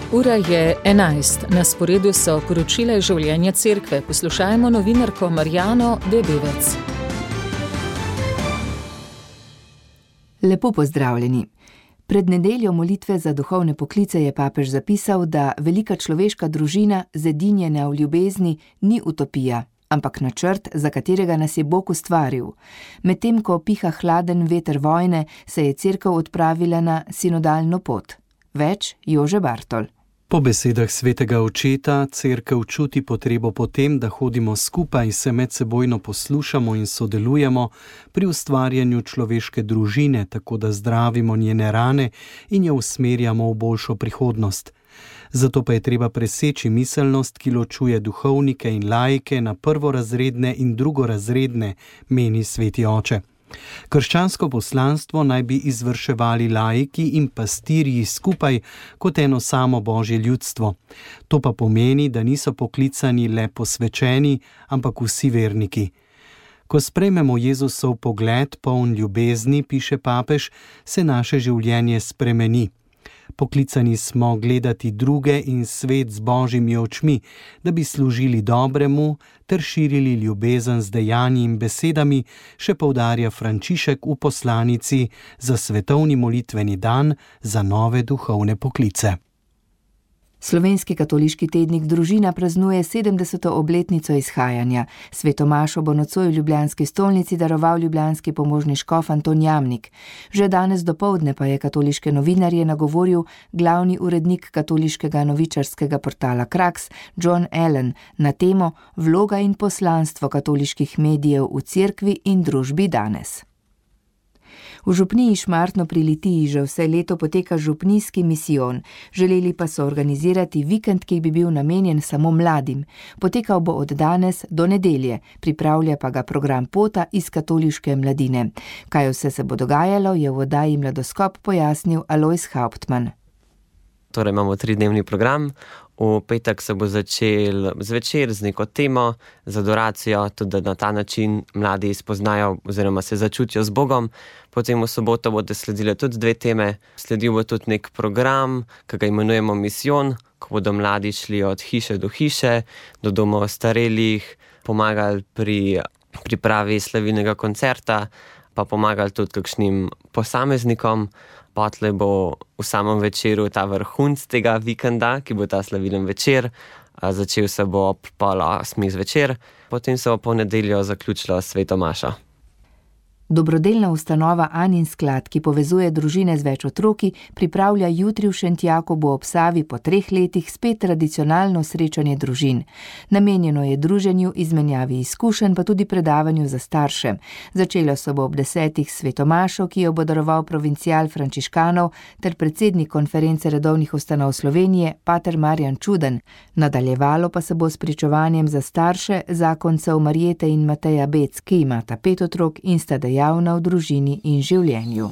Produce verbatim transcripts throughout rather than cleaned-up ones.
Ura je enajst, na sporedu so poročila iz življenja cerkve. Poslušajmo novinarko Marjano Debevec. Lepo pozdravljeni. Pred nedeljo molitve za duhovne poklice je papež zapisal, da velika človeška družina, zedinjena v ljubezni, ni utopija, ampak načrt, za katerega nas je Bog ustvaril. Medtem ko piha hladen veter vojne, se je cerkev odpravila na sinodalno pot. Več Jože Bartol. Po besedah svetega očeta, cerkev čuti potrebo po tem, da hodimo skupaj, se medsebojno poslušamo in sodelujemo pri ustvarjanju človeške družine, tako da zdravimo njene rane in jo usmerjamo v boljšo prihodnost. Zato pa je treba preseči miselnost, ki ločuje duhovnike in laike na prvorazredne in drugorazredne, meni sveti oče. Krščansko poslanstvo naj bi izvrševali laiki in pastirji skupaj kot eno samo Božje ljudstvo. To pa pomeni, da niso poklicani le posvečeni, ampak vsi verniki. Ko sprejmemo Jezusov pogled, poln ljubezni, piše papež, se naše življenje spremeni. Poklicani smo gledati druge in svet z Božjimi očmi, da bi služili dobremu ter širili ljubezen z dejanji in besedami, še poudarja Frančišek v poslanici za svetovni molitveni dan za nove duhovne poklice. Slovenski katoliški tednik Družina praznuje sedemdeseto obletnico izhajanja. Sveto mašo bo nocoj v ljubljanski stolnici daroval ljubljanski pomožni škof Anton Jamnik. Že danes dopoldne pa je katoliške novinarje nagovoril glavni urednik katoliškega novičarskega portala Kraks, John Allen, na temo Vloga in poslanstvo katoliških medijev v cerkvi in družbi danes. V župniji Šmartno pri Litiji že vse leto poteka župnijski misijon. Želeli pa so organizirati vikend, ki bi bil namenjen samo mladim. Potekal bo od danes do nedelje, pripravlja pa ga program Pota iz katoliške mladine. Kaj vse se bo dogajalo, je v oddaji Mladoskop pojasnil Alojz Hauptmann. Torej imamo tridnevni program. V petek se bo začel zvečer z neko temo, z adoracijo, tudi da na ta način mladi spoznajo oziroma se začutijo z Bogom. Potem v soboto bodo sledile tudi dve teme. Sledil bo tudi nek program, ki ga imenujemo misijon, ko bodo mladi šli od hiše do hiše, do domov starelih, pomagali pri pripravi slavilnega koncerta, pa pomagali tudi kakšnim posameznikom. Potlej bo v samem večeru ta vrhunc tega vikenda, ki bo ta slavilen večer. Začel se bo ob pol osmih zvečer, potem se bo po nedeljo zaključilo sveto mašo. Dobrodelna ustanova Anin sklad, ki povezuje družine z več otroki, pripravlja jutri v Šentjakobu ob Savi po treh letih spet tradicionalno srečanje družin. Namenjeno je druženju, izmenjavi izkušenj, pa tudi predavanju za starše. Začelo se bo ob desetih svetomašo, ki jo bo daroval provincial frančiškanov ter predsednik konference redovnih ustanov Slovenije, pater Marjan Čuden. Nadaljevalo pa se bo s pričevanjem za starše zakoncev Marjete in Mateja Bec, ki imata pet otrok in sta dejavna v družini in življenju.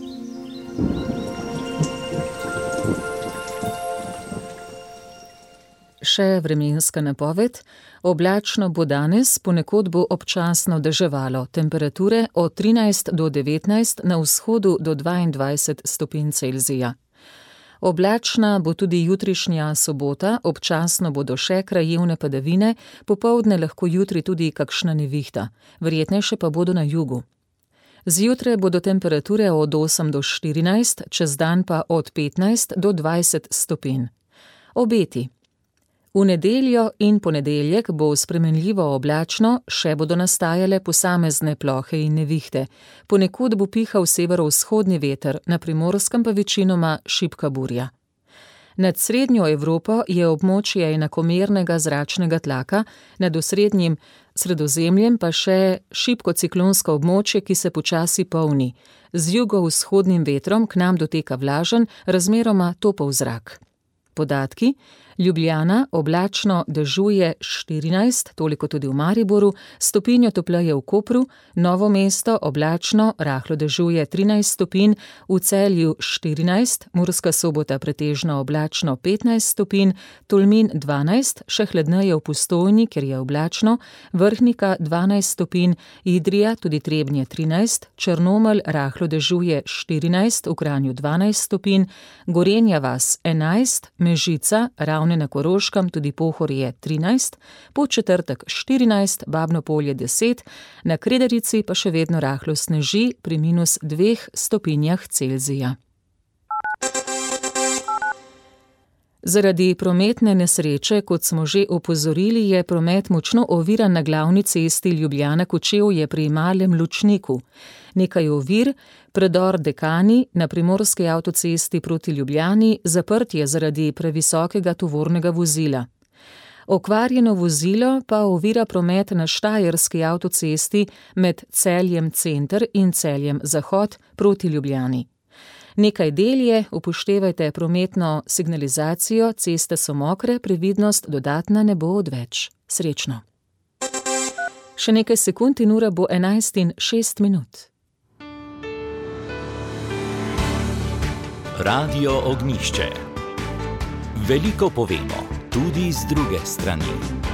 Še vremenska napoved. Oblačno bo danes, ponekod bo občasno deževalo. Temperature od trinajst do devetnajst, na vzhodu do dvaindvajset stopinj Celzija. Oblačna bo tudi jutrišnja sobota, občasno bodo še krajevne padavine, popoldne lahko jutri tudi kakšna nevihta, verjetnejše pa bodo na jugu. Zjutraj bodo temperature od osem do štirinajst, čez dan pa od petnajst do dvajset stopinj. Obeti. V nedeljo in ponedeljek bo spremenljivo oblačno, še bodo nastajale posamezne plohe in nevihte. Ponekod bo pihal severovzhodni veter, na Primorskem pa večinoma šibka burja. Nad srednjo Evropo je območje enakomernega zračnega tlaka, nad osrednjim Sredozemljem pa še šibko ciklonsko območje, ki se počasi polni. Z jugovzhodnim vetrom k nam doteka vlažen, razmeroma topel zrak. Podatki. Ljubljana oblačno dežuje štirinajst, toliko tudi v Mariboru, stopinjo topleje v Kopru, Novo mesto oblačno rahlo dežuje trinajst stopinj, v Celju štirinajst, Murska Sobota pretežno oblačno petnajst stopinj, Tolmin dvanajst, še hladneje v Postojni, kjer je oblačno, Vrhnika dvanajst stopinj, Idrija, tudi Trebnje trinajst, Črnomelj rahlo dežuje štirinajst, v Kranju dvanajst stopinj, Gorenja vas enajst, Mežica, Ravne na Koroškem, tudi Pohorje trinajst, Podčetrtek štirinajst, Babno Polje deset, na Kredarici pa še vedno rahlo sneži pri minus dveh stopinjah Celzija. Zaradi prometne nesreče, kot smo že opozorili, je promet močno oviran na glavni cesti Ljubljana-Kočevje pri Malem Lučniku. Nekaj ovir, predor Dekani na primorski avtocesti proti Ljubljani, zaprt je zaradi previsokega tovornega vozila. Okvarjeno vozilo pa ovira promet na štajerski avtocesti med Celjem Center in Celjem Zahod proti Ljubljani. Nekaj del je, upoštevajte prometno signalizacijo, ceste so mokre, previdnost dodatna ne bo odveč. Srečno. Še nekaj sekund in ura bo enajst in šest minut. Radio Ognjišče. Veliko povemo, tudi z druge strani.